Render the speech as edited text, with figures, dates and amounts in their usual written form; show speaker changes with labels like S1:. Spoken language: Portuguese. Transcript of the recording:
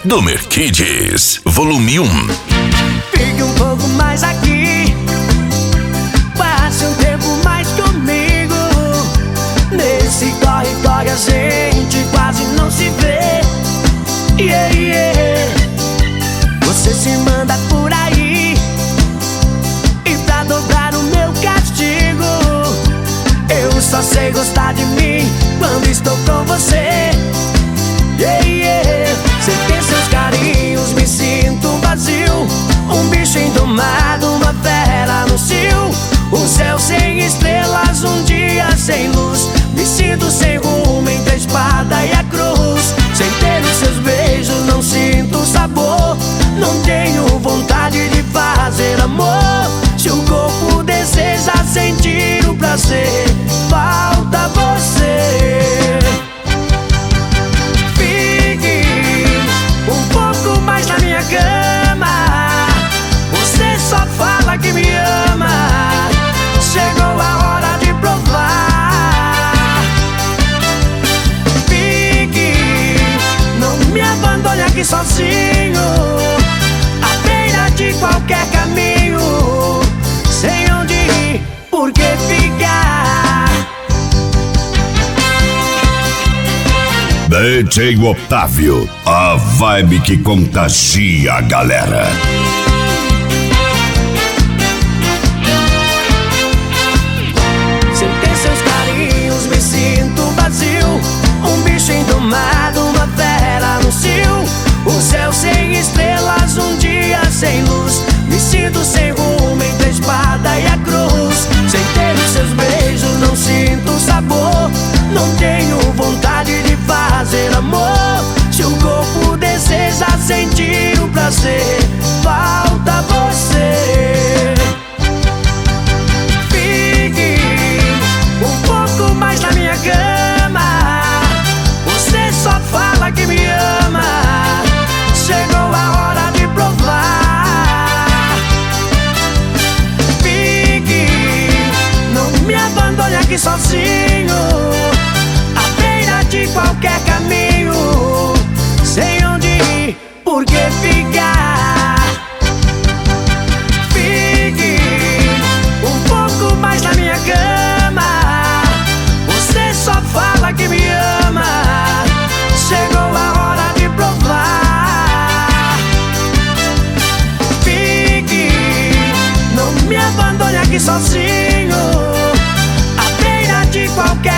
S1: do Mercedes, volume 1.
S2: Fique um pouco mais aqui, passe um tempo mais comigo. Nesse corre-corre a gente quase não se vê. Yeah, yeah. Você se manda por aí, e pra dobrar o meu castigo, eu só sei gostar de mim quando estou com você. Yeah, yeah. Sem ter seus carinhos me sinto vazio, um bicho indomado, uma fera no cio. Um céu sem estrelas, um dia sem luz. Me sinto sem rumo entre a espada e a cruz. Sem ter os seus beijos não sinto sabor. Não tenho vontade de fazer amor. Se o corpo deseja sentir o prazer, falta você. Fique um pouco mais na minha cama. Você só fala que me ama. Chegou a hora de provar. Fique, não me abandone aqui sozinho, à beira de qualquer caminho, sem onde ir, por que ficar?
S3: DJ Otávio, a vibe que contagia a galera.
S2: Sem ter seus carinhos me sinto vazio, um bicho indomado, uma fera no cio. Um céu sem estrelas, um dia sem luz. Me sinto sem rumo entre a espada e a cruz. Sem ter os seus beijos não sinto sabor. Não tenho vontade de fazer amor. Se o corpo deseja sentir o prazer, falta você. Fique um pouco mais na minha cama. Você só fala que me ama. Chegou a hora de provar. Fique, não me abandone aqui sozinho, à beira de qualquer caminho, sem onde ir, por que ficar? Fique um pouco mais na minha cama. Você só fala que me ama. Chegou a hora de provar. Fique, não me abandone aqui sozinho, à beira de qualquer